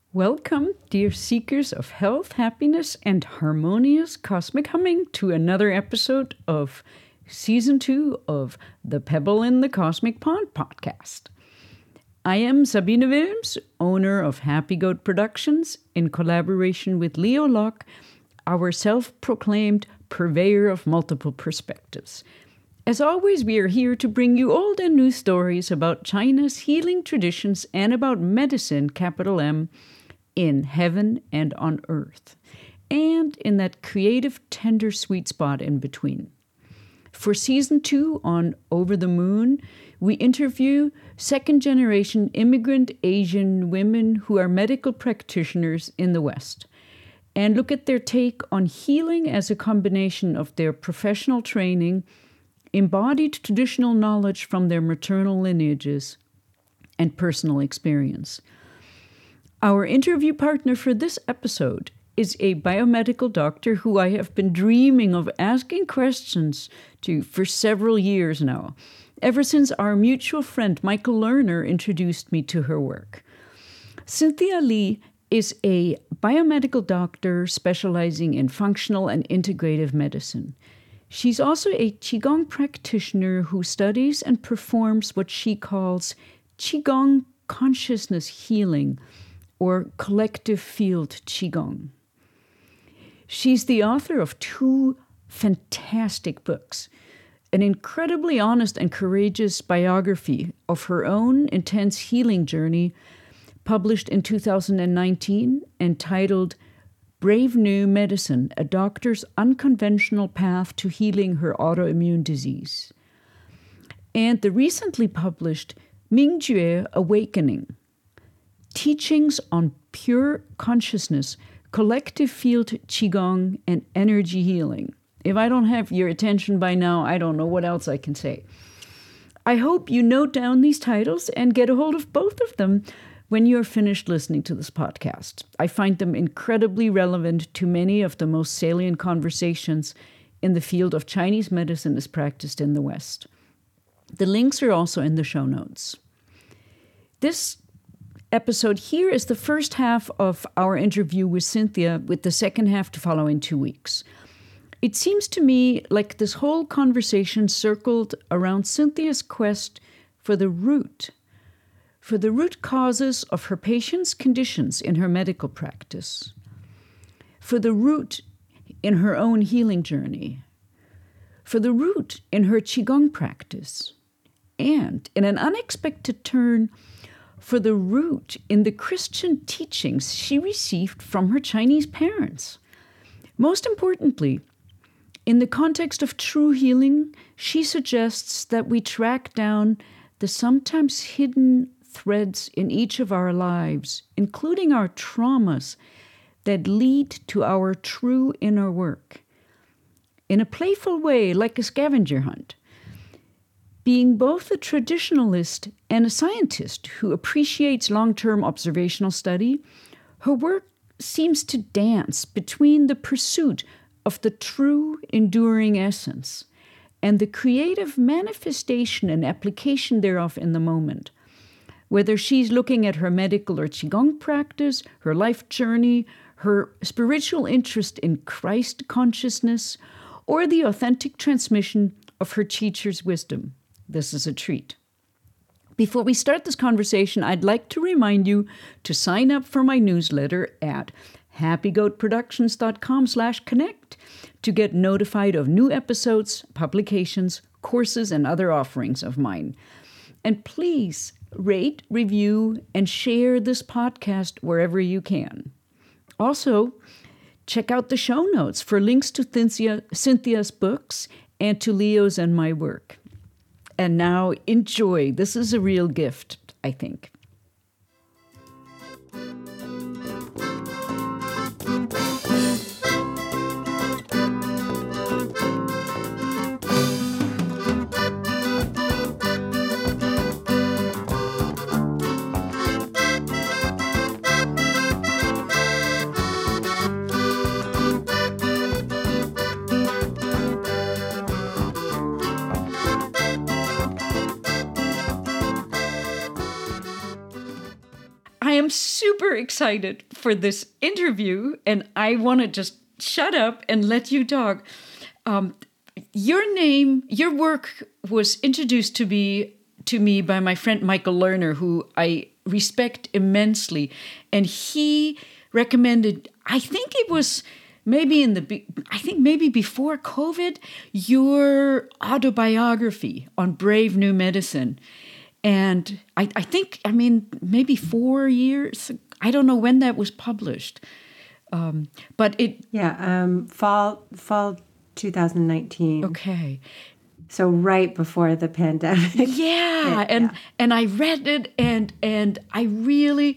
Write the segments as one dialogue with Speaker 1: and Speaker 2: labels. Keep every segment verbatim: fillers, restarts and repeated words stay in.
Speaker 1: Welcome, dear seekers of health, happiness, and harmonious cosmic humming, to another episode of Season two of the Pebble in the Cosmic Pond podcast. I am Sabine Wilms, owner of Happy Goat Productions, in collaboration with Leo Locke, our self-proclaimed purveyor of multiple perspectives. As always, we are here to bring you old and new stories about China's healing traditions and about medicine, capital M, in heaven and on earth, and in that creative, tender, sweet spot in between. For season two on Over the Moon, we interview second-generation immigrant Asian women who are medical practitioners in the West and look at their take on healing as a combination of their professional training, embodied traditional knowledge from their maternal lineages, and personal experience. Our interview partner for this episode is a biomedical doctor who I have been dreaming of asking questions to for several years now, ever since our mutual friend Michael Lerner introduced me to her work. Cynthia Lee is a biomedical doctor specializing in functional and integrative medicine. She's also a Qigong practitioner who studies and performs what she calls Qigong consciousness healing, or collective field Qigong. She's the author of two fantastic books, an incredibly honest and courageous biography of her own intense healing journey, published in two thousand nineteen, entitled Brave New Medicine, A Doctor's Unconventional Path to Healing Her Autoimmune Disease, and the recently published Mingjue Awakening, Teachings on Pure Consciousness, Collective Field Qigong, and Energy Healing. If I don't have your attention by now, I don't know what else I can say. I hope you note down these titles and get a hold of both of them when you're finished listening to this podcast. I find them incredibly relevant to many of the most salient conversations in the field of Chinese medicine as practiced in the West. The links are also in the show notes. This episode here is the first half of our interview with Cynthia, with the second half to follow in two weeks. It seems to me like this whole conversation circled around Cynthia's quest for the root, for the root causes of her patients' conditions in her medical practice, for the root in her own healing journey, for the root in her Qigong practice, and, in an unexpected turn, for the root in the Christian teachings she received from her Chinese parents. Most importantly, in the context of true healing, she suggests that we track down the sometimes hidden threads in each of our lives, including our traumas, that lead to our true inner work. In a playful way, like a scavenger hunt. Being both a traditionalist and a scientist who appreciates long-term observational study, her work seems to dance between the pursuit of the true, enduring essence and the creative manifestation and application thereof in the moment. Whether she's looking at her medical or Qigong practice, her life journey, her spiritual interest in Christ consciousness, or the authentic transmission of her teacher's wisdom. This is a treat. Before we start this conversation, I'd like to remind you to sign up for my newsletter at happygoatproductions.com slash connect to get notified of new episodes, publications, courses, and other offerings of mine. And please rate, review, and share this podcast wherever you can. Also, check out the show notes for links to Cynthia, Cynthia's books and to Leo's and my work. And now, enjoy. This is a real gift, I think. super excited for this interview, and I want to just shut up and let you talk. Um, your name, your work was introduced to me to me by my friend Michael Lerner, who I respect immensely, and he recommended, I think it was maybe in the, I think maybe before COVID, your autobiography on Brave New Medicine. And I, I think, I mean, maybe four years, I don't know when that was published. Um, but it...
Speaker 2: Yeah, um, fall, fall twenty nineteen.
Speaker 1: Okay.
Speaker 2: So right before the pandemic.
Speaker 1: Yeah,
Speaker 2: it,
Speaker 1: and
Speaker 2: yeah.
Speaker 1: and I read it, and and I really,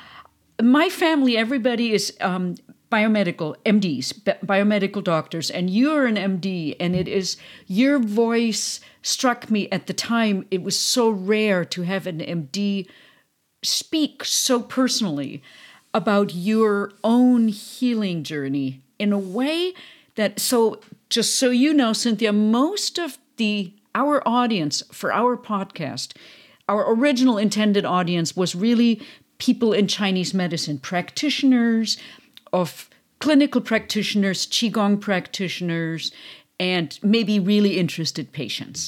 Speaker 1: my family, everybody is um, biomedical M Ds, biomedical doctors, and you're an M D, and it is, your voice struck me at the time. It was so rare to have an M D speak so personally about your own healing journey in a way that, so just so you know, Cynthia, most of the our audience for our podcast, our original intended audience was really people in Chinese medicine, practitioners of clinical practitioners, Qigong practitioners, and maybe really interested patients.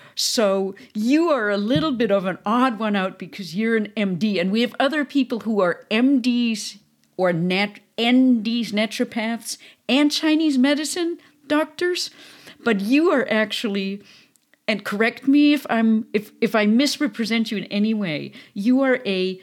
Speaker 1: So you are a little bit of an odd one out because you're an M D, and we have other people who are M Ds or nat- N Ds, naturopaths, and Chinese medicine doctors. But you are actually, and correct me if I'm if, if I misrepresent you in any way, you are a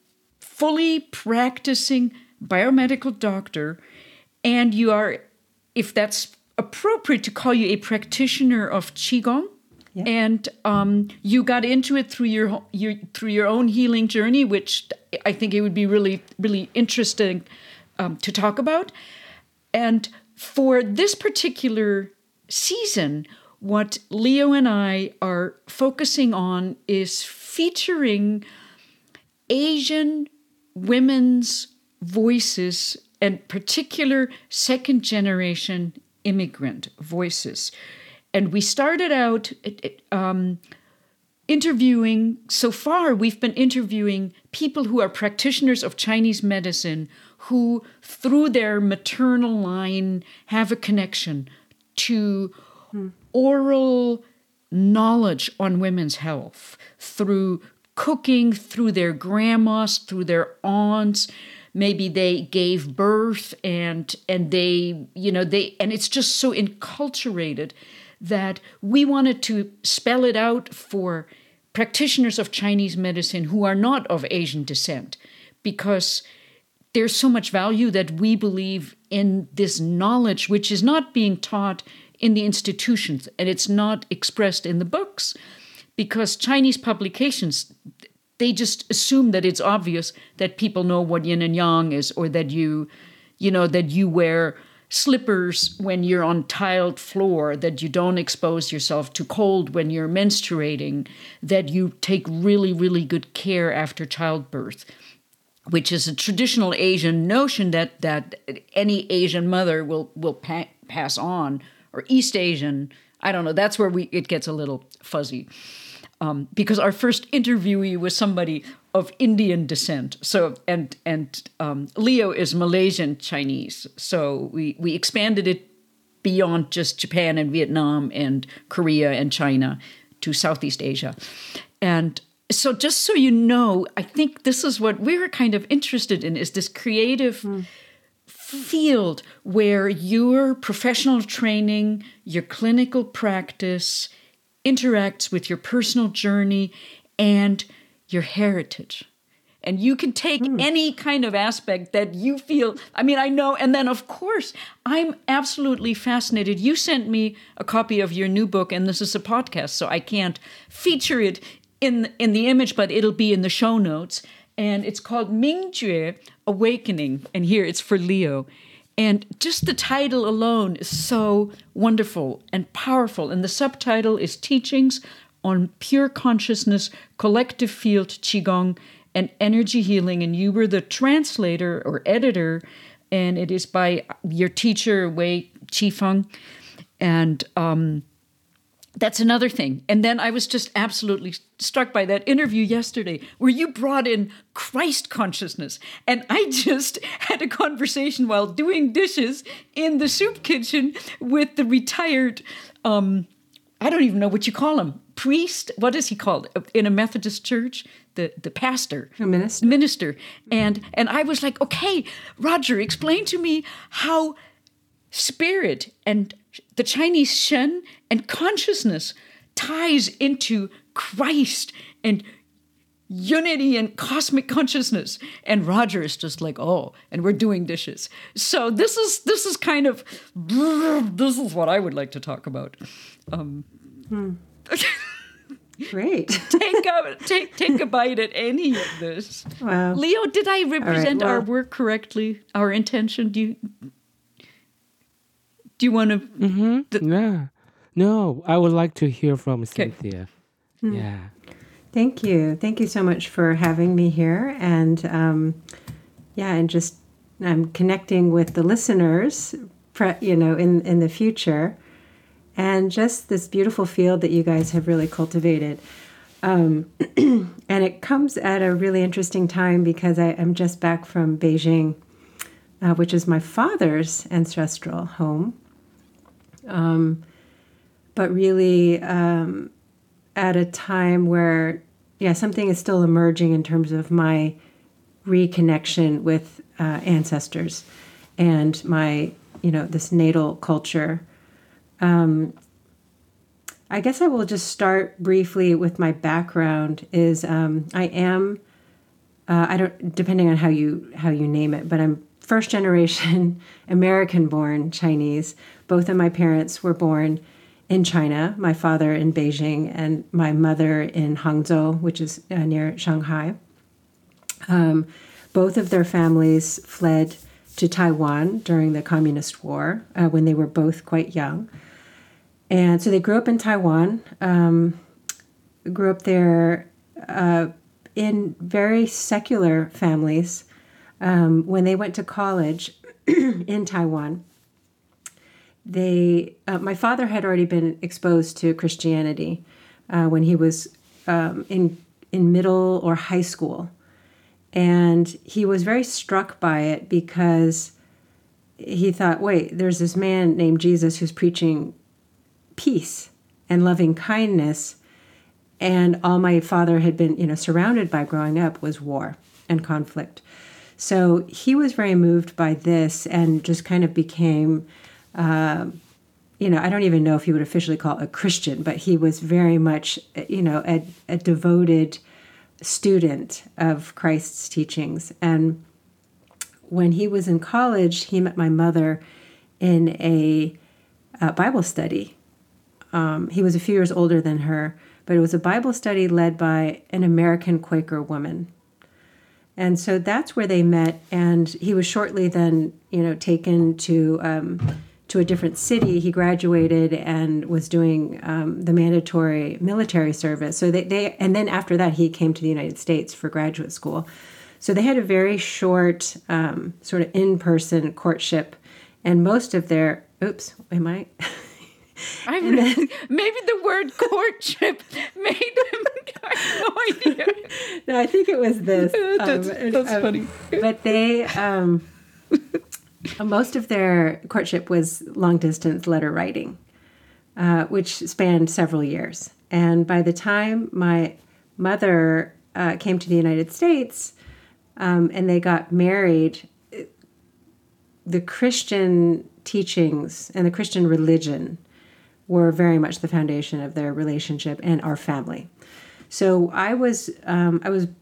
Speaker 1: fully practicing biomedical doctor, and you are, if that's appropriate to call you, a practitioner of Qigong. Yeah. And um, you got into it through your, your through your own healing journey, which I think it would be really, really interesting um, to talk about. And for this particular season, what Leo and I are focusing on is featuring Asian women's voices, and particular second-generation immigrant voices. And we started out um, interviewing, so far we've been interviewing people who are practitioners of Chinese medicine who, through their maternal line, have a connection to hmm. oral knowledge on women's health through cooking, through their grandmas, through their aunts. Maybe they gave birth and and they, you know, they, and it's just so enculturated that we wanted to spell it out for practitioners of Chinese medicine who are not of Asian descent, because there's so much value that we believe in this knowledge, which is not being taught in the institutions, and it's not expressed in the books, because Chinese publications, they just assume that it's obvious that people know what yin and yang is, or that you, you know, that you wear slippers when you're on tiled floor, that you don't expose yourself to cold when you're menstruating, that you take really, really good care after childbirth, which is a traditional Asian notion that that any Asian mother will will pa- pass on, or East Asian. I don't know. That's where we it gets a little fuzzy. Um, because our first interviewee was somebody of Indian descent. So and and um, Leo is Malaysian Chinese. So we, we expanded it beyond just Japan and Vietnam and Korea and China to Southeast Asia. And so just so you know, I think this is what we're kind of interested in, is this creative mm. field where your professional training, your clinical practice interacts with your personal journey and your heritage. And you can take mm. any kind of aspect that you feel, I mean, I know, and then of course, I'm absolutely fascinated. You sent me a copy of your new book, and this is a podcast, so I can't feature it in, in the image, but it'll be in the show notes. And it's called Mingjue, Awakening. And here it's for Leo. And just the title alone is so wonderful and powerful. And the subtitle is Teachings on Pure Consciousness, Collective Field Qigong, and Energy Healing. And you were the translator or editor, and it is by your teacher, Wei Qifeng. And um, That's another thing. And then I was just absolutely struck by that interview yesterday where you brought in Christ consciousness. And I just had a conversation while doing dishes in the soup kitchen with the retired, um, I don't even know what you call him, priest. What is he called in a Methodist church? The the pastor.
Speaker 2: A minister.
Speaker 1: Minister. And, and I was like, okay, Roger, explain to me how spirit and the Chinese Shen and consciousness ties into Christ and unity and cosmic consciousness. And Roger is just like, oh, and we're doing dishes. So this is this is kind of this is what I would like to talk about. Um,
Speaker 2: hmm. Great.
Speaker 1: take a take take a bite at any of this.
Speaker 2: Wow.
Speaker 1: Leo, did I represent
Speaker 2: right, well,
Speaker 1: our work correctly? Our intention? Do you do you want to?
Speaker 3: Mm-hmm.
Speaker 1: Th-
Speaker 3: yeah. No, I would like to hear from
Speaker 1: Okay.
Speaker 3: Cynthia.
Speaker 2: Hmm.
Speaker 3: Yeah.
Speaker 2: Thank you. Thank you so much for having me here. And um, yeah, and just I'm connecting with the listeners, pre, you know, in, in the future. And just this beautiful field that you guys have really cultivated. Um, and it comes at a really interesting time because I, I'm just back from Beijing, uh, which is my father's ancestral home. Um, but really um, at a time where, yeah, something is still emerging in terms of my reconnection with uh, ancestors and my, you know, this natal culture. Um, I guess I will just start briefly with my background. Is um, I am, uh, I don't, depending on how you how you name it, but I'm first generation American-born Chinese. Both of my parents were born in China. My father in Beijing and my mother in Hangzhou, which is uh, near Shanghai. Um, both of their families fled to Taiwan during the Communist War uh, when they were both quite young. And so they grew up in Taiwan, um, grew up there uh, in very secular families. Um, when they went to college in Taiwan, they uh, my father had already been exposed to Christianity uh, when he was um, in in middle or high school. And he was very struck by it because he thought, wait, there's this man named Jesus who's preaching peace and loving kindness, and all my father had been, you know, surrounded by growing up was war and conflict. So he was very moved by this and just kind of became, uh, you know, I don't even know if he would officially call it a Christian, but he was very much, you know, a, a devoted student of Christ's teachings. And when he was in college, he met my mother in a, a Bible study. Um, he was a few years older than her, but it was a Bible study led by an American Quaker woman. And so that's where they met. And he was shortly then, you know, taken to um, to a different city. He graduated and was doing um, the mandatory military service. So they, they, and then after that, he came to the United States for graduate school. So they had a very short um, sort of in-person courtship, and most of their, oops, am I?
Speaker 1: I then, maybe the word courtship made him. I have no idea.
Speaker 2: No, I think it was this.
Speaker 1: that's
Speaker 2: um,
Speaker 1: that's
Speaker 2: um,
Speaker 1: funny.
Speaker 2: But they, um, most of their courtship was long distance letter writing, uh, which spanned several years. And by the time my mother uh, came to the United States um, and they got married, the Christian teachings and the Christian religion were very much the foundation of their relationship and our family. So I was um, I was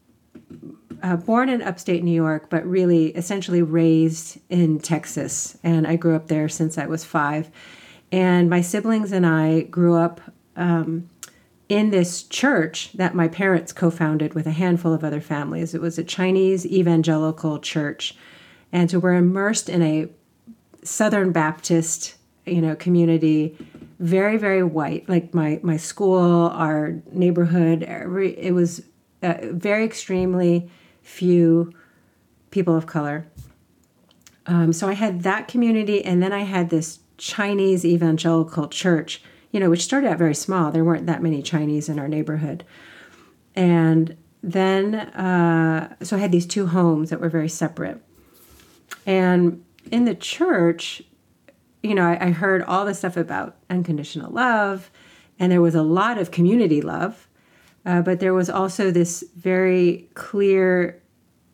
Speaker 2: uh, born in upstate New York, but really essentially raised in Texas, and I grew up there since I was five. And my siblings and I grew up um, in this church that my parents co-founded with a handful of other families. It was a Chinese evangelical church, and so we're immersed in a Southern Baptist, you know, community, very, very white. Like my, my school, our neighborhood, every, it was uh, very extremely few people of color. Um, so I had that community, and then I had this Chinese evangelical church, you know, which started out very small. There weren't that many Chinese in our neighborhood. And then, uh, so I had these two homes that were very separate. And in the church, you know, I, I heard all this stuff about unconditional love, and there was a lot of community love, uh, but there was also this very clear,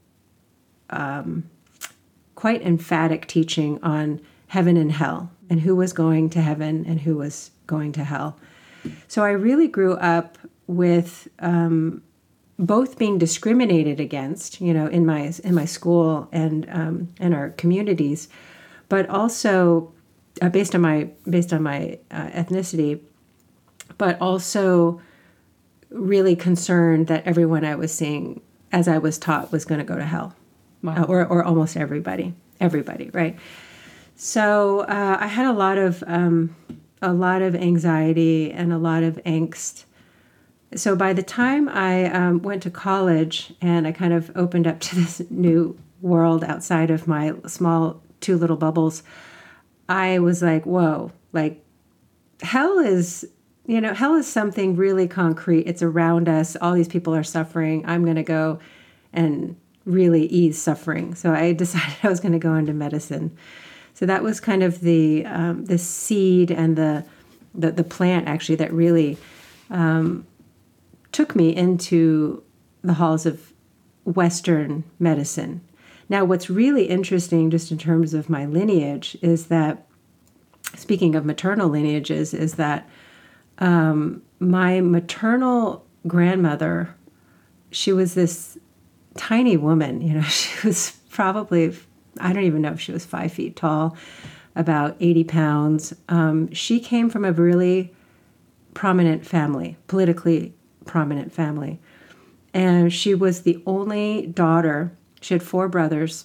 Speaker 2: um, quite emphatic teaching on heaven and hell, and who was going to heaven and who was going to hell. So I really grew up with um, both being discriminated against, you know, in my in my school and um, in our communities, but also uh, based on my based on my uh, ethnicity, but also really concerned that everyone I was seeing, as I was taught, was going to go to hell,
Speaker 1: Wow.
Speaker 2: uh, or or almost everybody, everybody, right? So uh, I had a lot of um, a lot of anxiety and a lot of angst. So by the time I um, went to college and I kind of opened up to this new world outside of my small two little bubbles, I was like, whoa, like hell is, you know, hell is something really concrete. It's around us. All these people are suffering. I'm going to go and really ease suffering. So I decided I was going to go into medicine. So that was kind of the um, the seed and the, the the plant actually that really um, took me into the halls of Western medicine. Now, what's really interesting, just in terms of my lineage, is that, speaking of maternal lineages, is that um, my maternal grandmother, she was this tiny woman. You know, she was probably, I don't even know if she was five feet tall, about eighty pounds. Um, she came from a really prominent family, politically prominent family. And she was the only daughter. She had four brothers.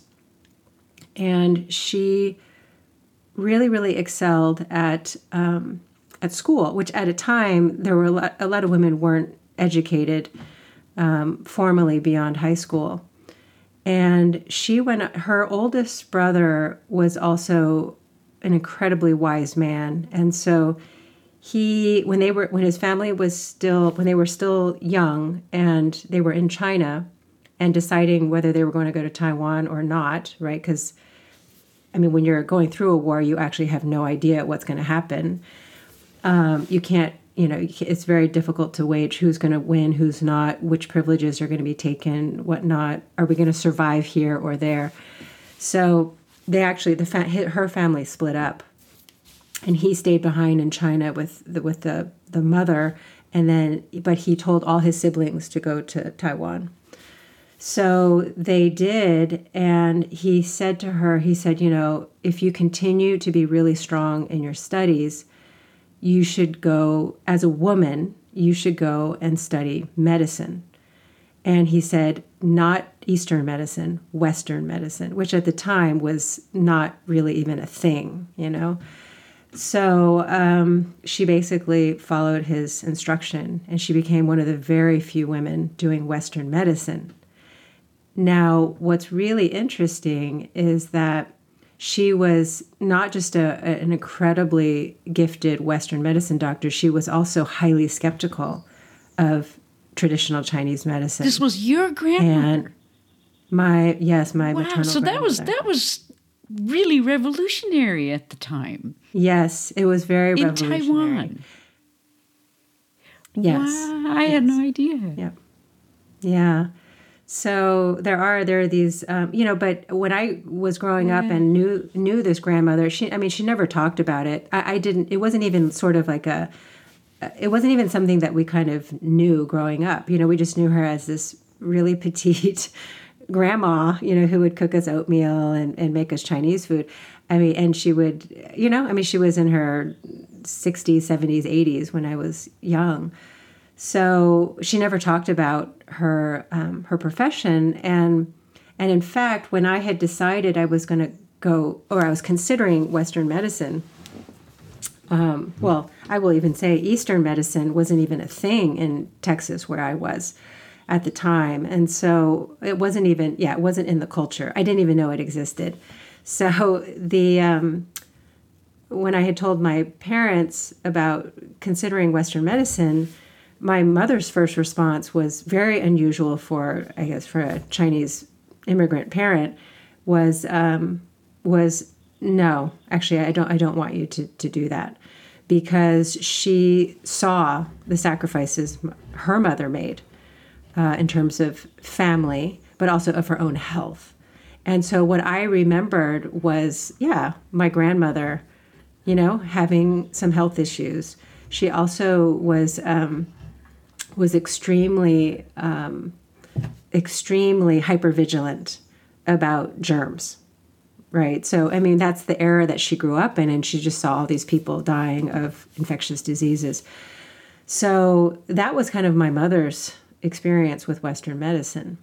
Speaker 2: And she really, really excelled at um, at school, which at a time, there were a lot, a lot of women weren't educated um, formally beyond high school. And she went, her oldest brother was also an incredibly wise man. And so he, when they were, when his family was still, when they were still young and they were in China and deciding whether they were going to go to Taiwan or not, right? Because, I mean, when you're going through a war, you actually have no idea what's going to happen. Um, you can't, you know, it's very difficult to wage who's going to win, who's not, which privileges are going to be taken, what not. Are we going to survive here or there? So they actually, the fa- her family split up. And he stayed behind in China with the, with the, the mother, and then, but he told all his siblings to go to Taiwan. So they did, and he said to her, he said, you know, if you continue to be really strong in your studies, you should go, as a woman, you should go and study medicine. And he said, not Eastern medicine, Western medicine, which at the time was not really even a thing, you know. So um, she basically followed his instruction, and she became one of the very few women doing Western medicine. Now, what's really interesting is that she was not just a, an incredibly gifted Western medicine doctor, she was also highly skeptical of traditional Chinese medicine.
Speaker 1: This was your grandmother?
Speaker 2: And my, yes, my
Speaker 1: wow,
Speaker 2: maternal
Speaker 1: so that was
Speaker 2: grandmother.
Speaker 1: that was really revolutionary at the time.
Speaker 2: Yes, it was very
Speaker 1: in
Speaker 2: revolutionary.
Speaker 1: Taiwan.
Speaker 2: Yes.
Speaker 1: Wow, I had no idea.
Speaker 2: Yep. Yeah. So there are there are these, um, you know. But when I was growing up and knew knew this grandmother, she, I mean, she never talked about it. I, I didn't. It wasn't even sort of like a. It wasn't even something that we kind of knew growing up. You know, we just knew her as this really petite grandma, you know, who would cook us oatmeal and, and make us Chinese food. I mean, and she would, you know, I mean, she was in her sixties, seventies, eighties when I was young. So she never talked about her um, her profession. And and in fact, when I had decided I was going to go, or I was considering Western medicine, um, well, I will even say Eastern medicine wasn't even a thing in Texas where I was at the time. And so it wasn't even, yeah, it wasn't in the culture. I didn't even know it existed. So the um, when I had told my parents about considering Western medicine, my mother's first response was very unusual for, I guess, for a Chinese immigrant parent, was um, was no, actually, I don't I don't want you to, to do that, because she saw the sacrifices her mother made uh, in terms of family, but also of her own health. And so what I remembered was, yeah, my grandmother, you know, having some health issues. She also was um, was extremely, um, extremely hypervigilant about germs, right? So, I mean, that's the era that she grew up in, and she just saw all these people dying of infectious diseases. So that was kind of my mother's experience with Western medicine.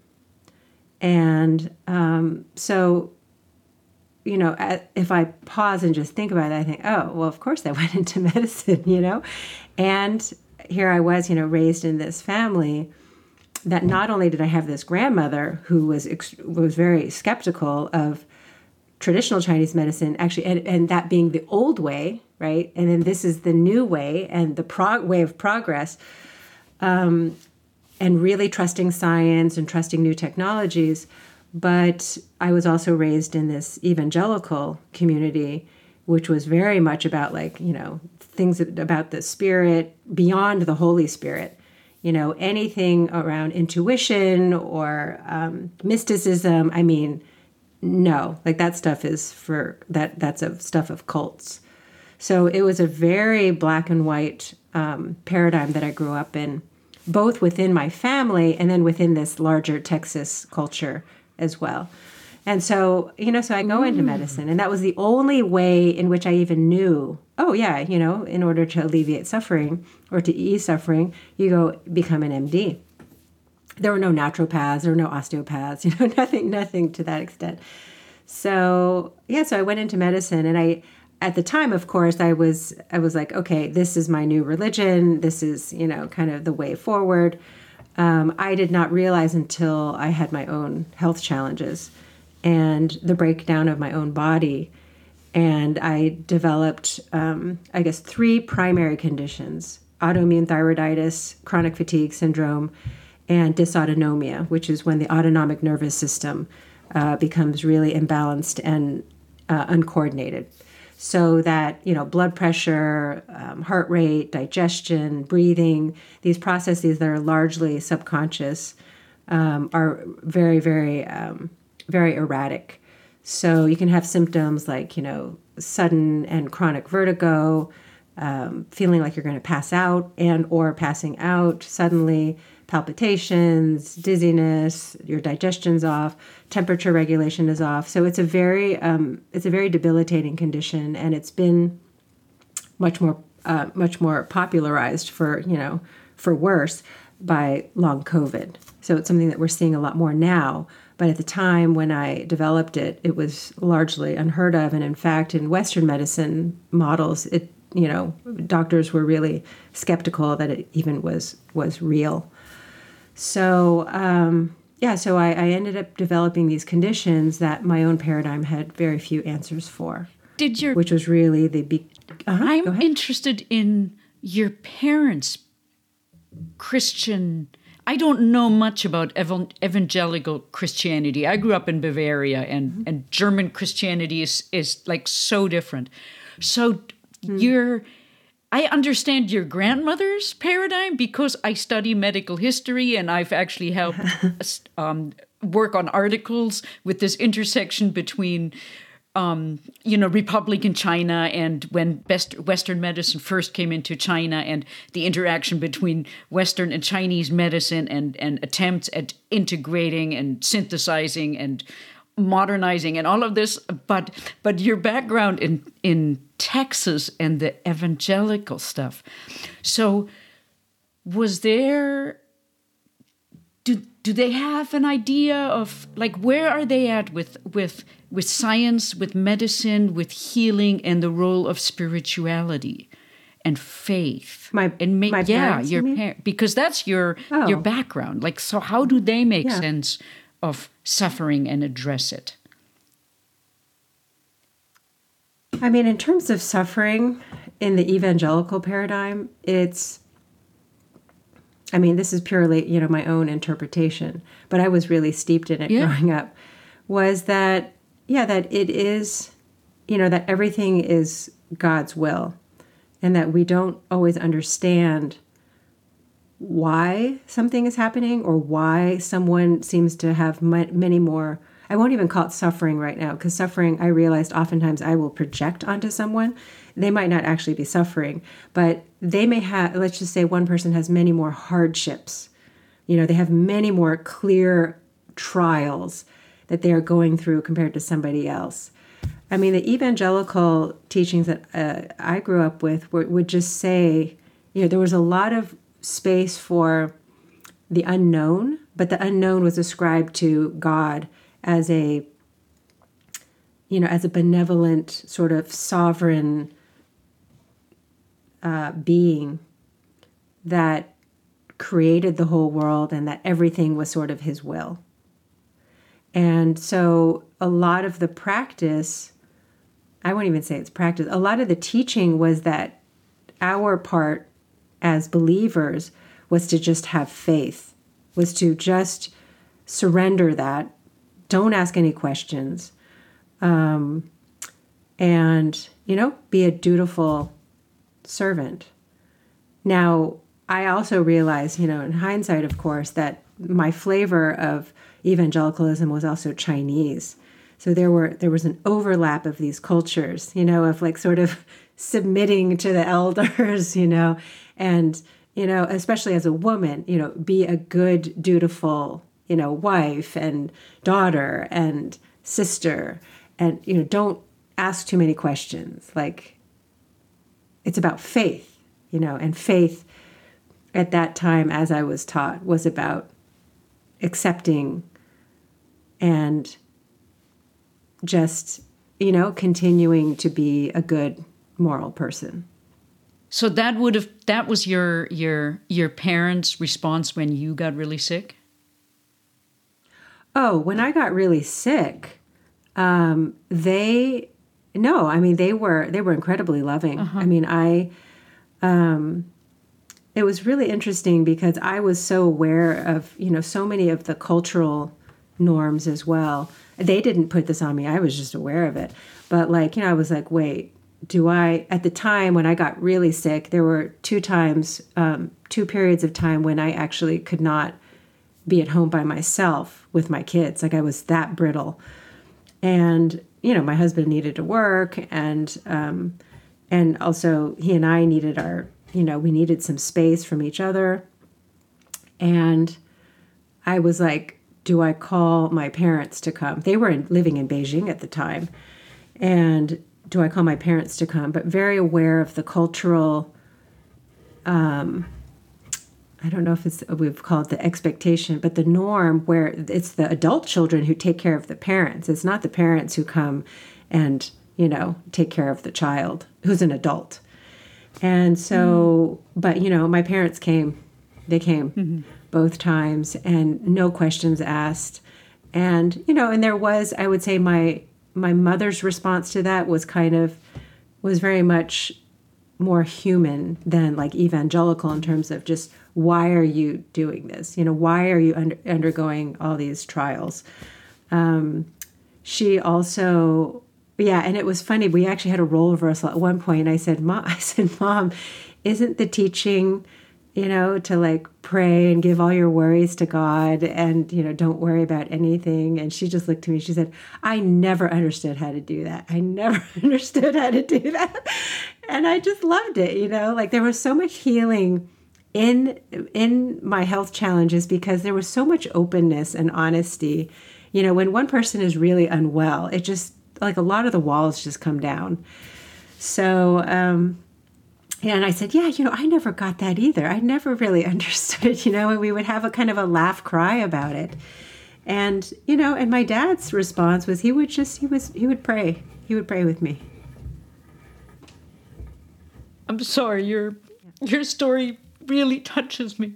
Speaker 2: And um, so, you know, if I pause and just think about it, I think, oh, well, of course I went into medicine, you know? And here I was, you know, raised in this family that not only did I have this grandmother who was ex- was very skeptical of traditional Chinese medicine, actually, and, and that being the old way, right? And then this is the new way and the prog- way of progress, um, and really trusting science and trusting new technologies. But I was also raised in this evangelical community, which was very much about, like, you know, things about the spirit beyond the Holy Spirit. You know, anything around intuition or um, mysticism, I mean, no, like that stuff is for, that that's a stuff of cults. So it was a very black and white um, paradigm that I grew up in, both within my family and then within this larger Texas culture as well. And so, you know, so I go into medicine, and that was the only way in which I even knew, oh yeah, you know, in order to alleviate suffering or to ease suffering, you go become an M D. There were no naturopaths, there were no osteopaths, you know, nothing, nothing to that extent. So yeah, so I went into medicine, and I, at the time, of course, I was, I was like, okay, this is my new religion. This is, you know, kind of the way forward. Um, I did not realize until I had my own health challenges and the breakdown of my own body. And I developed, um, I guess, three primary conditions: autoimmune thyroiditis, chronic fatigue syndrome, and dysautonomia, which is when the autonomic nervous system uh, becomes really imbalanced and uh, uncoordinated. So that, you know, blood pressure, um, heart rate, digestion, breathing, these processes that are largely subconscious um, are very, very, um, very erratic. So you can have symptoms like, you know, sudden and chronic vertigo, um, feeling like you're going to pass out and or passing out suddenly, palpitations, dizziness, your digestion's off, temperature regulation is off. So it's a very um, it's a very debilitating condition, and it's been much more uh, much more popularized for, you know, for worse by long COVID. So it's something that we're seeing a lot more now. But at the time when I developed it, it was largely unheard of. And in fact, in Western medicine models, it, you know, doctors were really skeptical that it even was was real. So, um, yeah, so I, I ended up developing these conditions that my own paradigm had very few answers for.
Speaker 1: Did your
Speaker 2: which was really the big. Uh-huh,
Speaker 1: I'm interested in your parents' Christian. I don't know much about ev- evangelical Christianity. I grew up in Bavaria, and, mm-hmm. and German Christianity is, is like so different. So mm-hmm. you're... I understand your grandmother's paradigm because I study medical history, and I've actually helped um, work on articles with this intersection between, um, you know, Republican China and when best Western medicine first came into China, and the interaction between Western and Chinese medicine, and, and attempts at integrating and synthesizing and modernizing and all of this. But but your background in in Texas and the evangelical stuff. So was there, do do they have an idea of, like, where are they at with with with science, with medicine, with healing, and the role of spirituality and faith?
Speaker 2: My,
Speaker 1: and ma-
Speaker 2: my
Speaker 1: yeah,
Speaker 2: parents,
Speaker 1: your
Speaker 2: you mean?
Speaker 1: par- because that's your
Speaker 2: Oh.
Speaker 1: your background. Like, so how do they make
Speaker 2: Yeah.
Speaker 1: sense of suffering and address it?
Speaker 2: I mean, in terms of suffering in the evangelical paradigm, it's, I mean, this is purely, you know, my own interpretation, but I was really steeped in it
Speaker 1: Yeah.
Speaker 2: growing up, was that, yeah, that it is, you know, that everything is God's will, and that we don't always understand why something is happening or why someone seems to have m- many more. I won't even call it suffering right now, because suffering, I realized oftentimes I will project onto someone. They might not actually be suffering, but they may have, let's just say one person has many more hardships. You know, they have many more clear trials that they are going through compared to somebody else. I mean, the evangelical teachings that uh, I grew up with were, would just say, you know, there was a lot of space for the unknown, but the unknown was ascribed to God as a, you know, as a benevolent sort of sovereign uh, being that created the whole world and that everything was sort of his will. And so a lot of the practice, I won't even say it's practice, a lot of the teaching was that our part as believers was to just have faith, was to just surrender that, don't ask any questions, um, and, you know, be a dutiful servant. Now, I also realized, you know, in hindsight, of course, that my flavor of evangelicalism was also Chinese. So there were there was an overlap of these cultures, you know, of like sort of submitting to the elders, you know, and, you know, especially as a woman, you know, be a good, dutiful, you know, wife and daughter and sister, and, you know, don't ask too many questions. Like, it's about faith, you know, and faith at that time, as I was taught, was about accepting and just, you know, continuing to be a good moral person.
Speaker 1: So that would have that was your your your parents' response when you got really sick?
Speaker 2: Oh, when I got really sick, um, they no, I mean they were they were incredibly loving. Uh-huh. I mean, I um, it was really interesting because I was so aware of, you know, so many of the cultural norms as well. They didn't put this on me. I was just aware of it. But like, you know, I was like, wait, do I, at the time when I got really sick, there were two times, um, two periods of time when I actually could not be at home by myself with my kids. Like I was that brittle. And, you know, my husband needed to work, and, um, and also he and I needed our, you know, we needed some space from each other. And I was like, do I call my parents to come? They were in, living in Beijing at the time. And do I call my parents to come? But very aware of the cultural, um, I don't know if it's, we've called it the expectation, but the norm where it's the adult children who take care of the parents. It's not the parents who come and, you know, take care of the child who's an adult. And so, mm-hmm. but, you know, my parents came, they came mm-hmm. both times, and no questions asked. And, you know, and there was, I would say my, my mother's response to that was kind of, was very much more human than like evangelical in terms of just, why are you doing this? You know, why are you under, undergoing all these trials? Um, she also, yeah, and it was funny. We actually had a role reversal at one point. I said, Mom, I said, Mom, isn't the teaching, you know, to like pray and give all your worries to God and, you know, don't worry about anything? And she just looked at me. She said, I never understood how to do that. I never understood how to do that. And I just loved it, you know, like there was so much healing in in my health challenges because there was so much openness and honesty. You know, when one person is really unwell, it just, like a lot of the walls just come down. So, um, yeah, and I said, yeah, you know, I never got that either. I never really understood, you know, and we would have a kind of a laugh cry about it. And, you know, and my dad's response was he would just, he was, he would pray. He would pray with me.
Speaker 1: I'm sorry, your your story really touches me.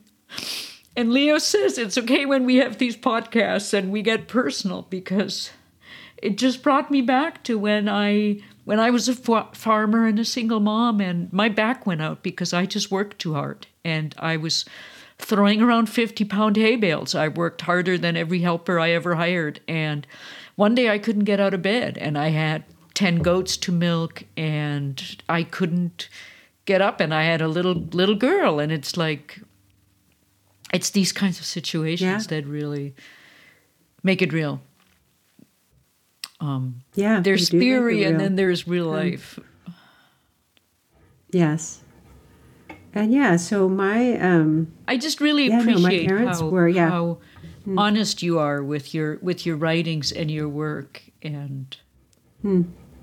Speaker 1: And Leo says it's okay when we have these podcasts and we get personal because it just brought me back to when I when I was a fa- farmer and a single mom, and my back went out because I just worked too hard, and I was throwing around fifty pound hay bales. I worked harder than every helper I ever hired, and one day I couldn't get out of bed, and I had ten goats to milk, and I couldn't get up, and I had a little little girl, and it's like, it's these kinds of situations yeah. that really make it real. Um,
Speaker 2: yeah,
Speaker 1: there's theory, and then there's real um, life.
Speaker 2: Yes, and yeah. So my, um,
Speaker 1: I just really
Speaker 2: yeah,
Speaker 1: appreciate
Speaker 2: no, my parents
Speaker 1: how,
Speaker 2: were, yeah.
Speaker 1: how
Speaker 2: mm.
Speaker 1: honest you are with your with your writings and your work, and.
Speaker 2: Hmm.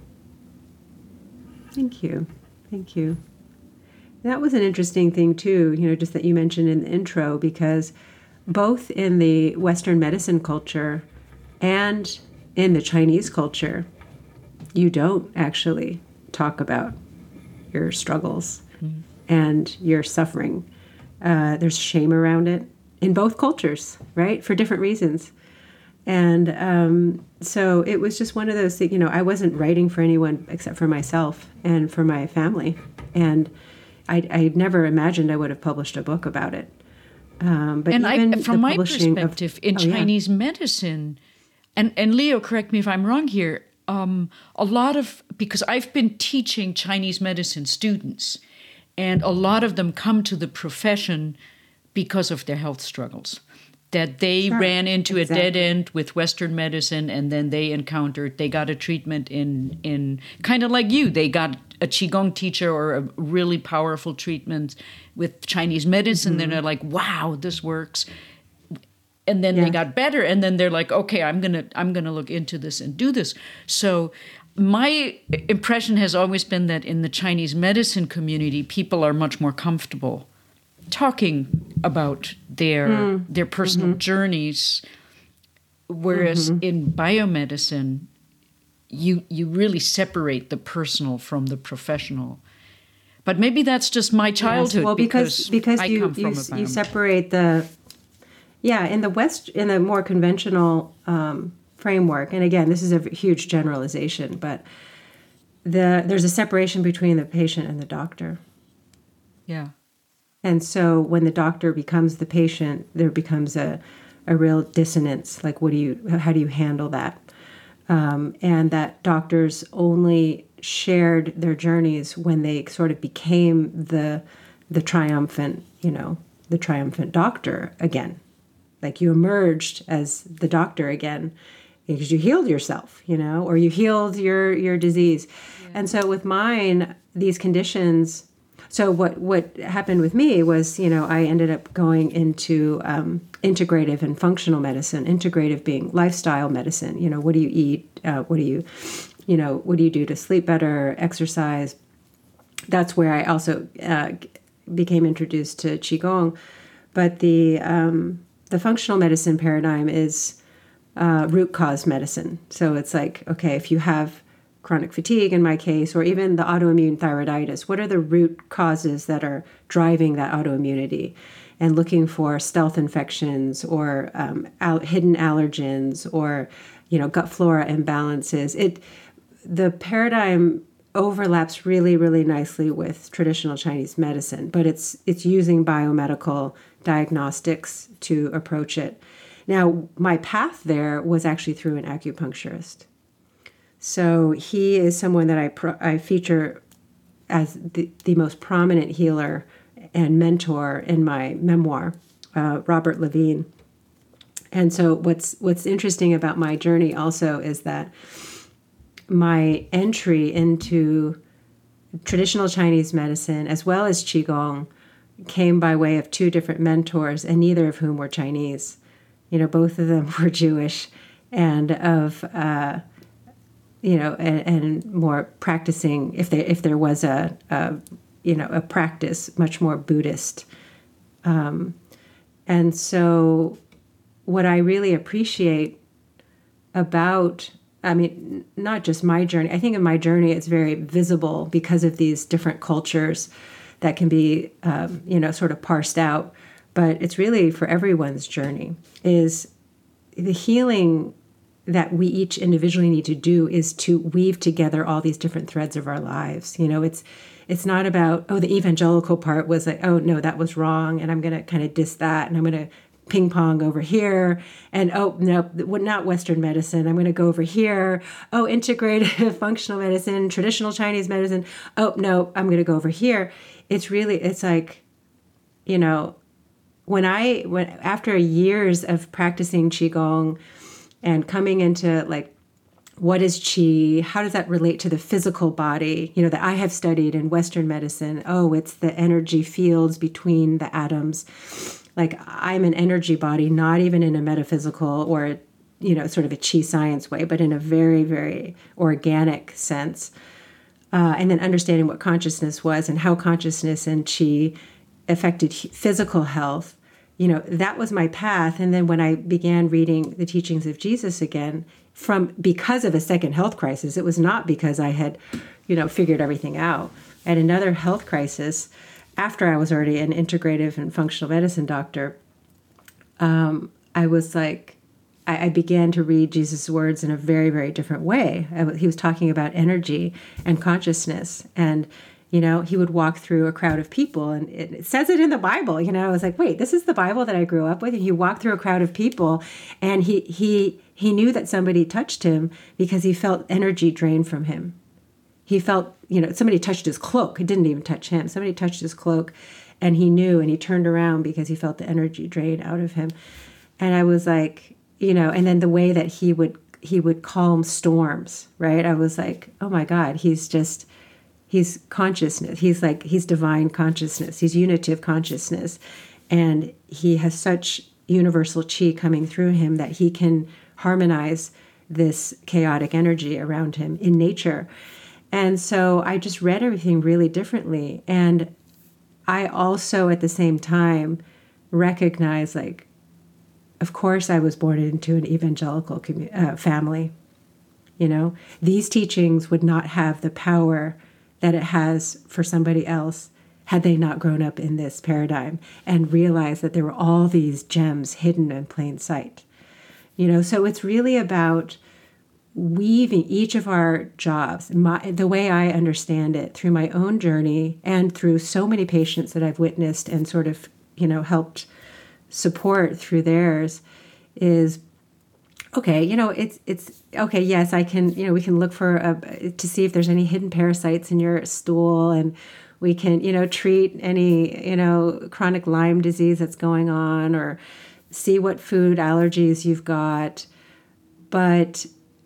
Speaker 2: Thank you, thank you. That was an interesting thing too. You know, just that you mentioned in the intro, because both in the Western medicine culture and in the Chinese culture, you don't actually talk about your struggles mm-hmm. and your suffering. Uh, there's shame around it in both cultures, right? For different reasons. And um, so it was just one of those things, you know, I wasn't writing for anyone except for myself and for my family. And I, I never imagined I would have published a book about it. Um, but
Speaker 1: and
Speaker 2: even
Speaker 1: I, from my perspective,
Speaker 2: of,
Speaker 1: in
Speaker 2: oh,
Speaker 1: Chinese
Speaker 2: yeah.
Speaker 1: medicine, and, and Leo, correct me if I'm wrong here, um, a lot of, because I've been teaching Chinese medicine students, and a lot of them come to the profession because of their health struggles, that they sure, ran into exactly. a dead end with Western medicine, and then they encountered, they got a treatment in, in kind of like you, they got a Qigong teacher or a really powerful treatment with Chinese medicine, mm-hmm. then they're like, wow, this works. And then yeah. they got better, and then they're like, okay, I'm gonna I'm gonna look into this and do this. So my impression has always been that in the Chinese medicine community, people are much more comfortable talking about their mm. their personal mm-hmm. journeys, whereas mm-hmm. in biomedicine, you you really separate the personal from the professional. But maybe that's just my childhood.
Speaker 2: Yes. Well, because because, because you you, you separate the yeah in the West, in a more conventional um, framework. And again, this is a huge generalization, but the there's a separation between the patient and the doctor.
Speaker 1: Yeah.
Speaker 2: And so when the doctor becomes the patient, there becomes a a real dissonance. Like, what do you how do you handle that? Um, and that doctors only shared their journeys when they sort of became the the triumphant, you know, the triumphant doctor again. Like, you emerged as the doctor again because you healed yourself, you know, or you healed your your disease. Yeah. And so with mine, these conditions. So what what happened with me was, you know, I ended up going into um, integrative and functional medicine. Integrative being lifestyle medicine. You know, what do you eat? Uh, what do you, you know, what do you do to sleep better? Exercise. That's where I also uh, became introduced to Qigong. But the um, the functional medicine paradigm is uh, root cause medicine. So it's like, okay, if you have chronic fatigue in my case, or even the autoimmune thyroiditis, what are the root causes that are driving that autoimmunity? And looking for stealth infections or um, al- hidden allergens or, you know, gut flora imbalances. It the paradigm overlaps really, really nicely with traditional Chinese medicine, but it's it's using biomedical diagnostics to approach it. Now, my path there was actually through an acupuncturist. So he is someone that I pro- I feature as the, the most prominent healer and mentor in my memoir, uh, Robert Levine. And so what's what's interesting about my journey also is that my entry into traditional Chinese medicine as well as Qigong came by way of two different mentors, and neither of whom were Chinese. You know, both of them were Jewish and of uh, you know, and, and more practicing, if there if there was a, a you know a practice, much more Buddhist. Um, and so, what I really appreciate about, I mean, not just my journey. I think in my journey, it's very visible because of these different cultures that can be, um, you know, sort of parsed out. But it's really for everyone's journey is the healing that we each individually need to do is to weave together all these different threads of our lives. You know, it's it's not about, oh, the evangelical part was like, oh, no, that was wrong, and I'm going to kind of diss that, and I'm going to ping pong over here, and oh, no, not Western medicine, I'm going to go over here. Oh, integrative functional medicine, traditional Chinese medicine. Oh, no, I'm going to go over here. It's really, it's like, you know, when I, when after years of practicing Qigong and coming into like, what is Qi? How does that relate to the physical body? You know, that I have studied in Western medicine. Oh, it's the energy fields between the atoms. Like, I'm an energy body, not even in a metaphysical or, you know, sort of a Qi science way, but in a very, very organic sense. Uh, and then understanding what consciousness was and how consciousness and Qi affected physical health. You know, that was my path. And then when I began reading the teachings of Jesus again, from because of a second health crisis, it was not because I had, you know, figured everything out. I had another health crisis after I was already an integrative and functional medicine doctor. Um, I was like, I, I began to read Jesus' words in a very, very different way. I, he was talking about energy and consciousness, and you know, he would walk through a crowd of people, and it, it says it in the Bible. You know, I was like, wait, this is the Bible that I grew up with. And he walked through a crowd of people, and he he he knew that somebody touched him because he felt energy drained from him. He felt, you know, somebody touched his cloak. It didn't even touch him. Somebody touched his cloak, and he knew, and he turned around because he felt the energy drain out of him. And I was like, you know, and then the way that he would he would calm storms, right? I was like, oh my God, he's just. He's consciousness. He's like, he's divine consciousness. He's unitive consciousness. And he has such universal Qi coming through him that he can harmonize this chaotic energy around him in nature. And so I just read everything really differently. And I also, at the same time, recognize, like, of course I was born into an evangelical commu- uh, family. You know, these teachings would not have the power that it has for somebody else had they not grown up in this paradigm and realized that there were all these gems hidden in plain sight. You know, so it's really about weaving each of our jobs, my, the way I understand it, through my own journey and through so many patients that I've witnessed and sort of, you know, helped support through theirs, is okay, you know, it's, it's okay. Yes, I can, you know, we can look for, a, to see if there's any hidden parasites in your stool, and we can, you know, treat any, you know, chronic Lyme disease that's going on, or see what food allergies you've got. But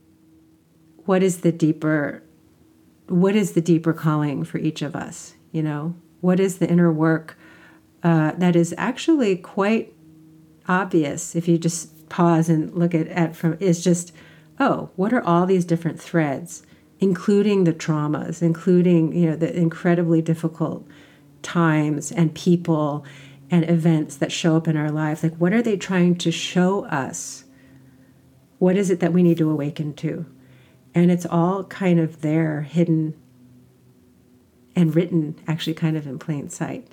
Speaker 2: what is the deeper, what is the deeper calling for each of us? You know, what is the inner work uh, that is actually quite obvious if you just pause and look at it from, is just, oh, what are all these different threads, including the traumas, including, you know, the incredibly difficult times and people and events that show up in our lives. Like, what are they trying to show us? What is it that we need to awaken to? And it's all kind of there, hidden and written, actually kind of in plain sight.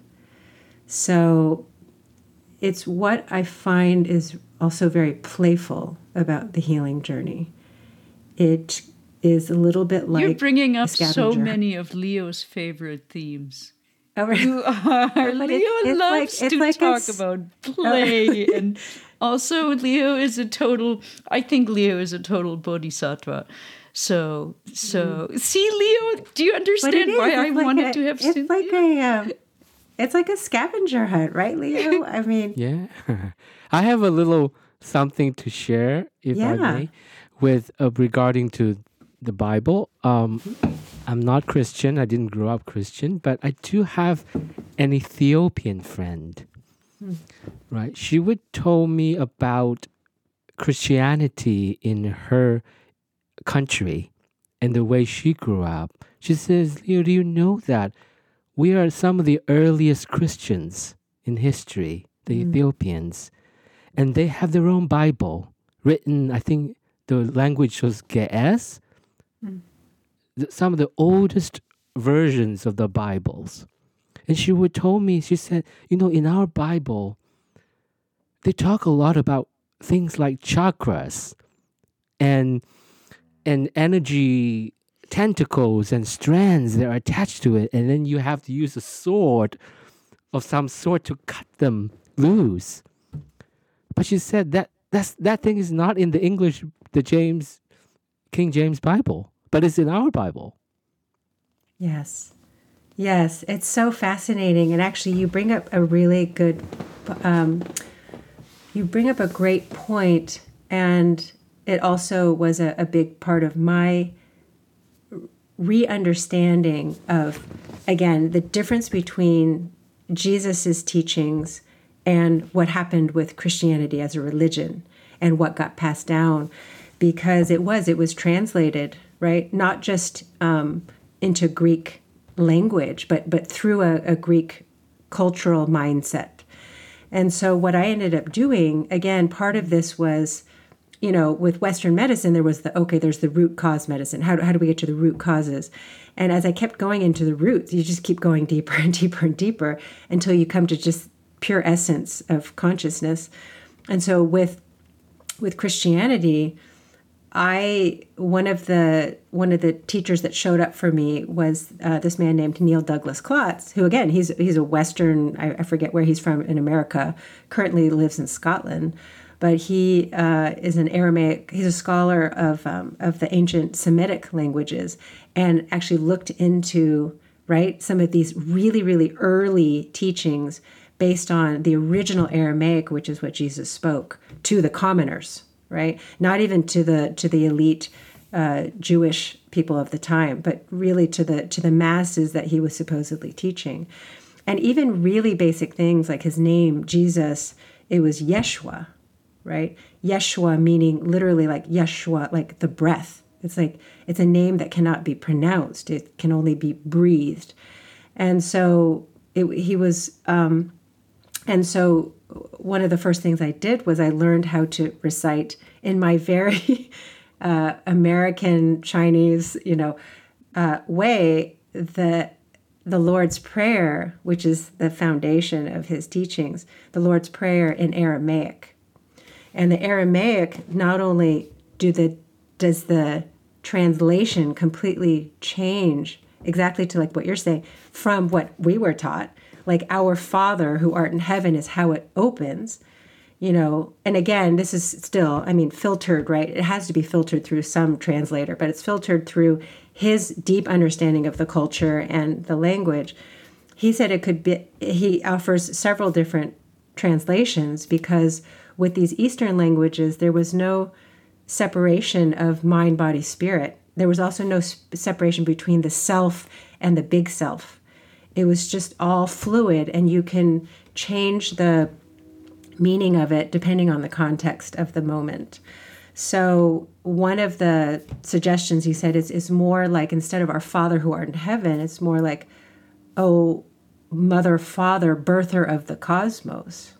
Speaker 2: So it's what I find is also very playful about the healing journey. It is a little bit like
Speaker 1: You're bringing up
Speaker 2: a
Speaker 1: so
Speaker 2: scavenger.
Speaker 1: many of Leo's favorite themes.
Speaker 2: Oh, right.
Speaker 1: You are.
Speaker 2: But
Speaker 1: Leo
Speaker 2: it's- it's
Speaker 1: loves
Speaker 2: like- it's
Speaker 1: to
Speaker 2: like
Speaker 1: talk
Speaker 2: it's-
Speaker 1: about play. And also, Leo is a total, I think Leo is a total bodhisattva. So, so see, Leo, do you
Speaker 2: But it
Speaker 1: understand
Speaker 2: is.
Speaker 1: why
Speaker 2: It's
Speaker 1: I
Speaker 2: like
Speaker 1: wanted
Speaker 2: a-
Speaker 1: to have
Speaker 2: It's
Speaker 1: Cynthia?
Speaker 2: like a, um, it's like a scavenger hunt, right, Leo? I mean,
Speaker 3: Yeah. I have a little something to share, if I
Speaker 2: Yeah.
Speaker 3: may, with uh, regarding to the Bible. Um, I'm not Christian. I didn't grow up Christian, but I do have an Ethiopian friend. Right? She would tell me about Christianity in her country and the way she grew up. She says, Leo, do you know that we are some of the earliest Christians in history, the Ethiopians, and they have their own Bible written, I think the language was Ge'ez, the- some of the oldest versions of the Bibles. And she would tell me, she said, you know, in our Bible, they talk a lot about things like chakras and and energy tentacles and strands that are attached to it, and then you have to use a sword of some sort to cut them loose. But she said that that's, that thing is not in the English, the James, King James Bible, but it's in our Bible.
Speaker 2: Yes. Yes. It's so fascinating. And actually, you bring up a really good, um, you bring up a great point, and it also was a, a big part of my re-understanding of, again, the difference between Jesus's teachings and what happened with Christianity as a religion and what got passed down, because it was, it was translated, right? Not just um, into Greek language, but, but through a, a Greek cultural mindset. And so what I ended up doing, again, part of this was, you know, with Western medicine, there was the, okay, there's the root cause medicine. How do, how do we get to the root causes? And as I kept going into the roots, you just keep going deeper and deeper and deeper until you come to just pure essence of consciousness. And so with with Christianity, I one of the one of the teachers that showed up for me was uh, this man named Neil Douglas Klotz, who again he's he's a Western, I, I forget where he's from in America, currently lives in Scotland. But he uh, is an Aramaic, he's a scholar of um, of the ancient Semitic languages, and actually looked into, right, some of these really, really early teachings based on the original Aramaic, which is what Jesus spoke to the commoners, right? Not even to the to the elite uh, Jewish people of the time, but really to the to the masses that he was supposedly teaching. And even really basic things like his name, Jesus, it was Yeshua, right? Yeshua meaning literally like Yeshua, like the breath. It's like, it's a name that cannot be pronounced. It can only be breathed. And so it, he was, um, and so one of the first things I did was I learned how to recite in my very uh, American Chinese, you know, uh, way, the the Lord's Prayer, which is the foundation of his teachings, the Lord's Prayer in Aramaic. And the Aramaic, not only do the does the translation completely change exactly to like what you're saying from what we were taught, like our Father who art in heaven is how it opens, you know. And again, this is still, I mean, filtered, right? It has to be filtered through some translator, but it's filtered through his deep understanding of the culture and the language. He said it could be, he offers several different translations because with these Eastern languages, there was no separation of mind, body, spirit. There was also no sp- separation between the self and the big self. It was just all fluid, and you can change the meaning of it depending on the context of the moment. So one of the suggestions he said is, is more like, instead of our Father who art in heaven, it's more like, oh, Mother, Father, birther of the cosmos,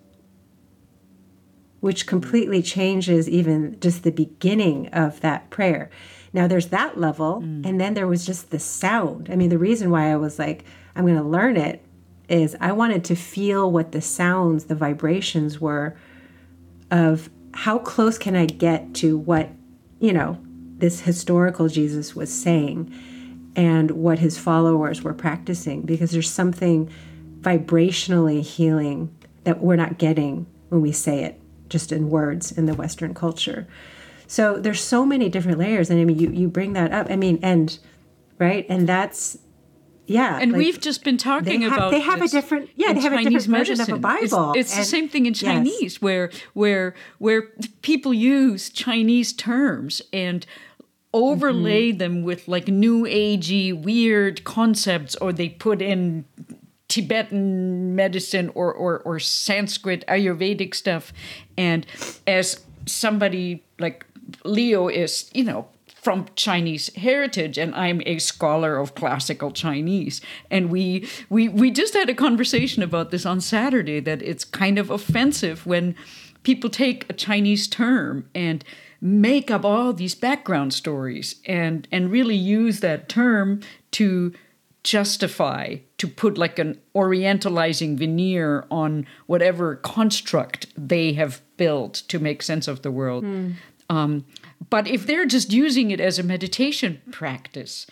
Speaker 2: which completely changes even just the beginning of that prayer. Now there's that level, mm. and then there was just the sound. I mean, the reason why I was like, I'm going to learn it is I wanted to feel what the sounds, the vibrations were of how close can I get to what, you know, this historical Jesus was saying and what his followers were practicing, because there's something vibrationally healing that we're not getting when we say it just in words in the Western culture. So there's so many different layers. And I mean, you, you bring that up. I mean, and, right. And that's, yeah.
Speaker 1: And
Speaker 2: like,
Speaker 1: we've just been talking
Speaker 2: they have,
Speaker 1: about
Speaker 2: they have a different, yeah, they have
Speaker 1: Chinese
Speaker 2: a different
Speaker 1: medicine.
Speaker 2: version of a Bible.
Speaker 1: It's, it's
Speaker 2: and,
Speaker 1: the same thing in Chinese,
Speaker 2: yes.
Speaker 1: where, where, where people use Chinese terms and overlay mm-hmm. them with like new agey, weird concepts, or they put in Tibetan medicine or, or, or Sanskrit Ayurvedic stuff. And as somebody like Leo is, you know, from Chinese heritage, and I'm a scholar of classical Chinese. And we, we, we just had a conversation about this on Saturday, that it's kind of offensive when people take a Chinese term and make up all these background stories and, and really use that term to justify, to put like an orientalizing veneer on whatever construct they have built to make sense of the world. Mm. Um, but if they're just using it as a meditation practice,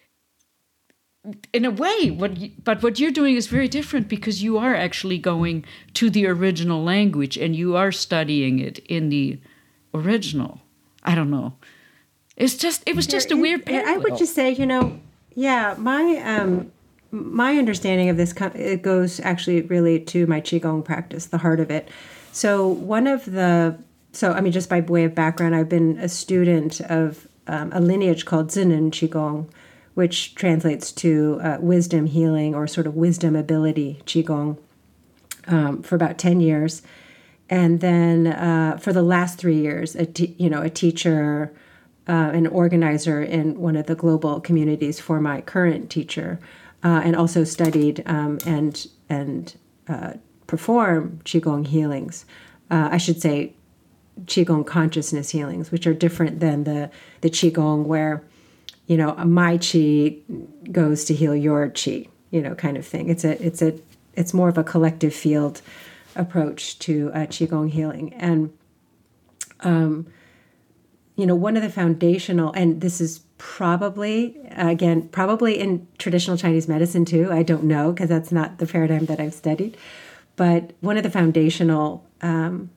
Speaker 1: in a way, what you, but what you're doing is very different, because you are actually going to the original language and you are studying it in the original. I don't know. It's just, it was just a weird parallel.
Speaker 2: I would just say, you know, yeah, my um, my understanding of this, it goes actually really to my Qigong practice, the heart of it. So one of the, so I mean, just by way of background, I've been a student of um, a lineage called Zinen Qigong, which translates to uh, wisdom healing, or sort of wisdom ability Qigong, um, for about ten years. And then uh, for the last three years, a te- you know, a teacher, uh, an organizer in one of the global communities for my current teacher, uh, and also studied um, and and uh, perform Qigong healings. Uh, I should say Qigong consciousness healings, which are different than the, the Qigong where, you know, my Qi goes to heal your Qi, you know, kind of thing. It's a, it's a, it's more of a collective field approach to uh, Qigong healing. And, um, you know, one of the foundational, and this is probably, again, probably in traditional Chinese medicine too, I don't know, because that's not the paradigm that I've studied, but one of the foundational um,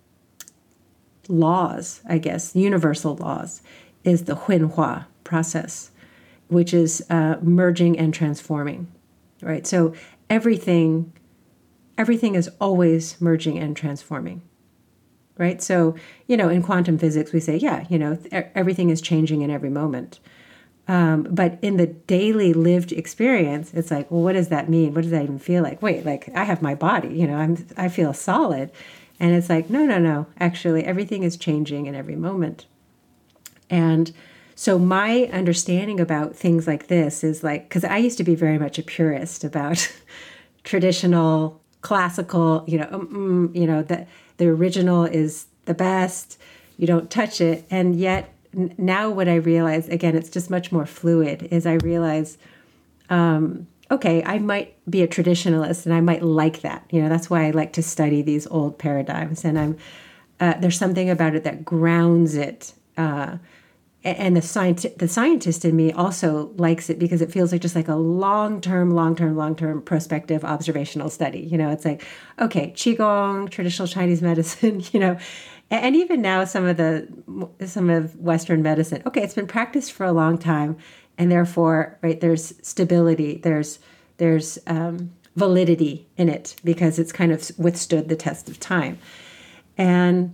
Speaker 2: laws, I guess, universal laws, is the Huinhua process, which is uh, merging and transforming, right? So everything, everything is always merging and transforming, right? So, you know, in quantum physics, we say, yeah, you know, th- everything is changing in every moment. Um, but in the daily lived experience, it's like, well, what does that mean? What does that even feel like? Wait, like I have my body, you know, I'm, I feel solid. And it's like, no, no, no, actually everything is changing in every moment. And so my understanding about things like this is like, because I used to be very much a purist about traditional, classical, you know, um, you know, the, the original is the best, you don't touch it. And yet n- now what I realize, again, it's just much more fluid, is I realize, um, okay, I might be a traditionalist and I might like that. You know, that's why I like to study these old paradigms. And I'm, uh, there's something about it that grounds it, uh, and the scientist, the scientist in me also likes it because it feels like just like a long-term, long-term, long-term prospective observational study. You know, it's like, okay, Qigong, traditional Chinese medicine, you know, and even now some of the, some of Western medicine, okay, it's been practiced for a long time, and therefore, right, there's stability, there's, there's um, validity in it because it's kind of withstood the test of time. And,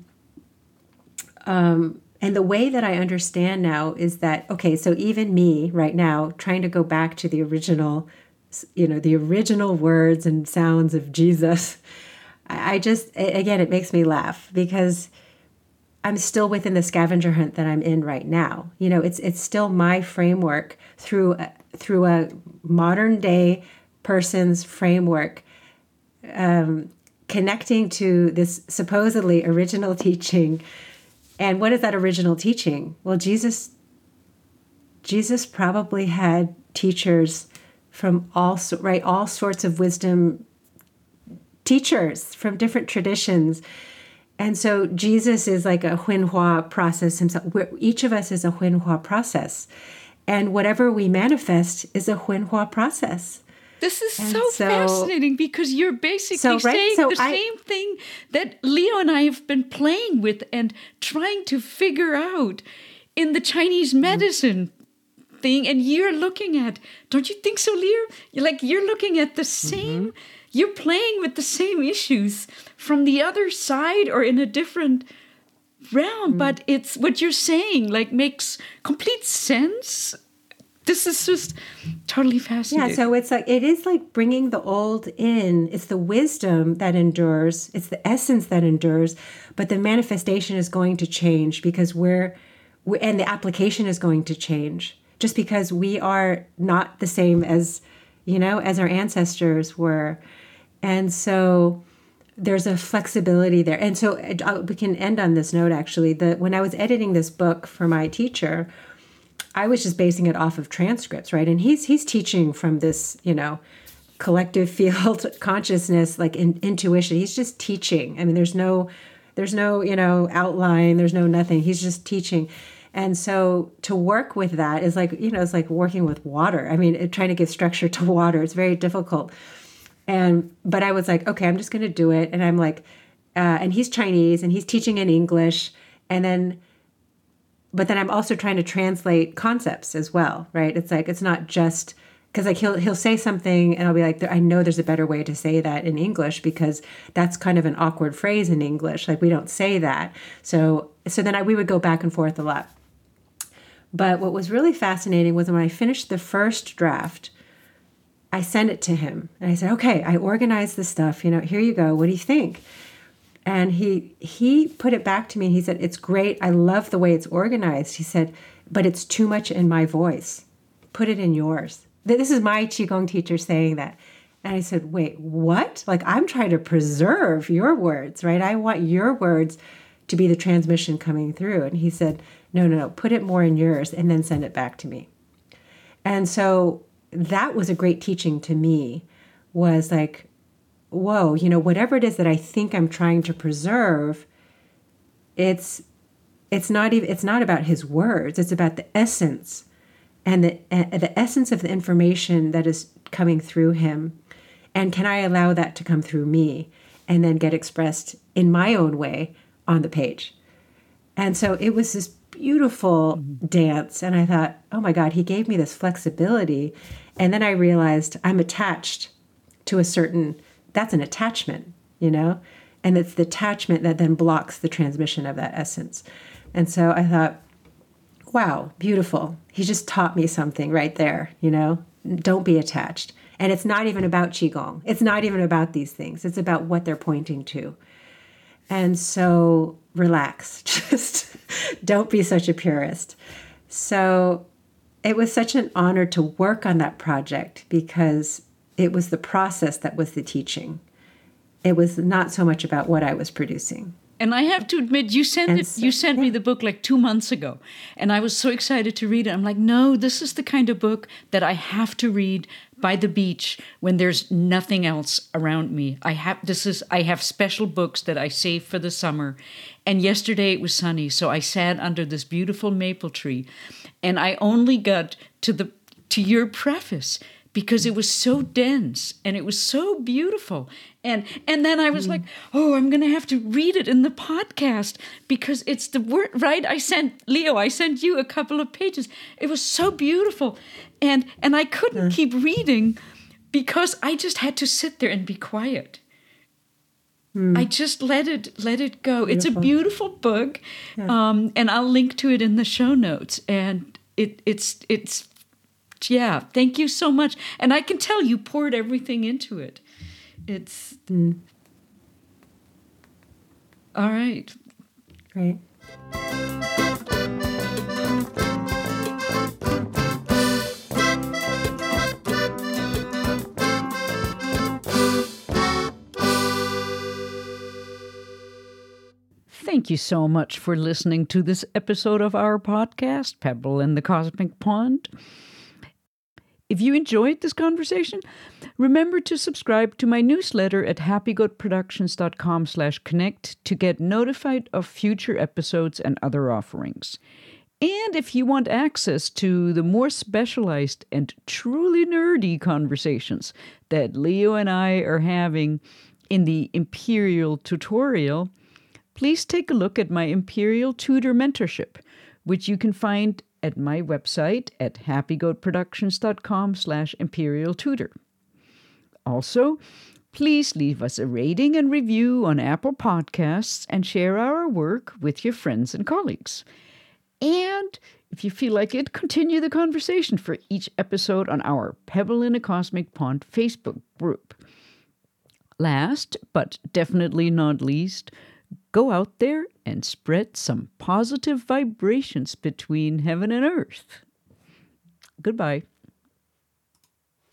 Speaker 2: um, And the way that I understand now is that, okay, so even me right now, trying to go back to the original, you know, the original words and sounds of Jesus, I just, again, it makes me laugh because I'm still within the scavenger hunt that I'm in right now. You know, it's it's still my framework through, a, through a modern day person's framework, um, connecting to this supposedly original teaching. And what is that original teaching? Well, Jesus, Jesus probably had teachers from all, right, all sorts of wisdom teachers from different traditions. And so Jesus is like a Huinhua process himself. We're, each of us is a Huinhua process. And whatever we manifest is a Huinhua process.
Speaker 1: This is
Speaker 2: And
Speaker 1: so,
Speaker 2: so-
Speaker 1: fascinating because you're basically
Speaker 2: So, right,
Speaker 1: saying
Speaker 2: so
Speaker 1: the
Speaker 2: I-
Speaker 1: same thing that Leo and I have been playing with and trying to figure out in the Chinese medicine thing. And you're looking at, don't you think so, Leo? You're like, you're looking at the same, you're playing with the same issues from the other side or in a different realm. But it's what you're saying, like, makes complete sense. This is just totally fascinating.
Speaker 2: Yeah, so it's like, it is like bringing the old in. It's the wisdom that endures. It's the essence that endures, but the manifestation is going to change because we're, we and the application is going to change just because we are not the same as, you know, as our ancestors were. And so there's a flexibility there. And so uh, we can end on this note, actually, that when I was editing this book for my teacher, I was just basing it off of transcripts, right? And he's he's teaching from this, you know, collective field consciousness, like in, intuition. He's just teaching. I mean, there's no, there's no, you know, outline. There's no nothing. He's just teaching. And so to work with that is like, you know, it's like working with water. I mean, it, trying to give structure to water, it's very difficult. And, but I was like, okay, I'm just going to do it. And I'm like, uh, and he's Chinese and he's teaching in English. And then, but then I'm also trying to translate concepts as well, right? It's like, it's not just, because like he'll, he'll say something and I'll be like, I know there's a better way to say that in English because that's kind of an awkward phrase in English. Like we don't say that. So, so then I, we would go back and forth a lot. But what was really fascinating was when I finished the first draft, I sent it to him and I said, okay, I organized the stuff, you know, here you go. What do you think? And he he put it back to me and he said, it's great. I love the way it's organized. He said, but it's too much in my voice. Put it in yours. This is my Qigong teacher saying that. And I said, wait, what? Like I'm trying to preserve your words, right? I want your words to be the transmission coming through. And he said, no, no, no, put it more in yours and then send it back to me. And so that was a great teaching to me, was like, whoa, you know, whatever it is that I think I'm trying to preserve, it's it's not even it's not about his words. It's about the essence and the uh, the essence of the information that is coming through him. And can I allow that to come through me and then get expressed in my own way on the page? And so it was this beautiful mm-hmm. dance. And I thought, oh my God, he gave me this flexibility. And then I realized I'm attached to a certain, that's an attachment, you know? And it's the attachment that then blocks the transmission of that essence. And so I thought, wow, beautiful. He just taught me something right there, you know? Don't be attached. And it's not even about Qigong. It's not even about these things. It's about what they're pointing to. And so relax. Just don't be such a purist. So it was such an honor to work on that project because it was the process that was the teaching. It was not so much about what I was producing.
Speaker 1: And I have to admit, you sent
Speaker 2: And
Speaker 1: it.
Speaker 2: so-
Speaker 1: You sent me
Speaker 2: yeah.
Speaker 1: the book like two months ago, and I was so excited to read it. I'm like, no, this is the kind of book that I have to read by the beach when there's nothing else around me. I have this is I have special books that I save for the summer, and yesterday it was sunny, so I sat under this beautiful maple tree, and I only got to the to your preface because it was so dense and it was so beautiful. And and then I was mm. like, oh, I'm going to have to read it in the podcast because it's the word, right? I sent, Leo, I sent you a couple of pages. It was so beautiful. And and I couldn't mm. keep reading because I just had to sit there and be quiet. Mm. I just let it let it go. Beautiful. It's a beautiful book. Yeah. Um, and I'll link to it in the show notes. And it it's it's yeah, thank you so much. And I can tell you poured everything into it. It's
Speaker 2: mm.
Speaker 1: all right.
Speaker 2: Great.
Speaker 1: Thank you so much for listening to this episode of our podcast, Pebble in the Cosmic Pond. If you enjoyed this conversation, remember to subscribe to my newsletter at happygoatproductions.com slash connect to get notified of future episodes and other offerings. And if you want access to the more specialized and truly nerdy conversations that Leo and I are having in the Imperial Tutorial, please take a look at my Imperial Tutor Mentorship, which you can find at my website at happygoatproductions.com slash imperial tutor. Also, please leave us a rating and review on Apple Podcasts and share our work with your friends and colleagues. And if you feel like it, continue the conversation for each episode on our Pebble in a Cosmic Pond Facebook group. Last, but definitely not least, go out there and spread some positive vibrations between heaven and earth. Goodbye.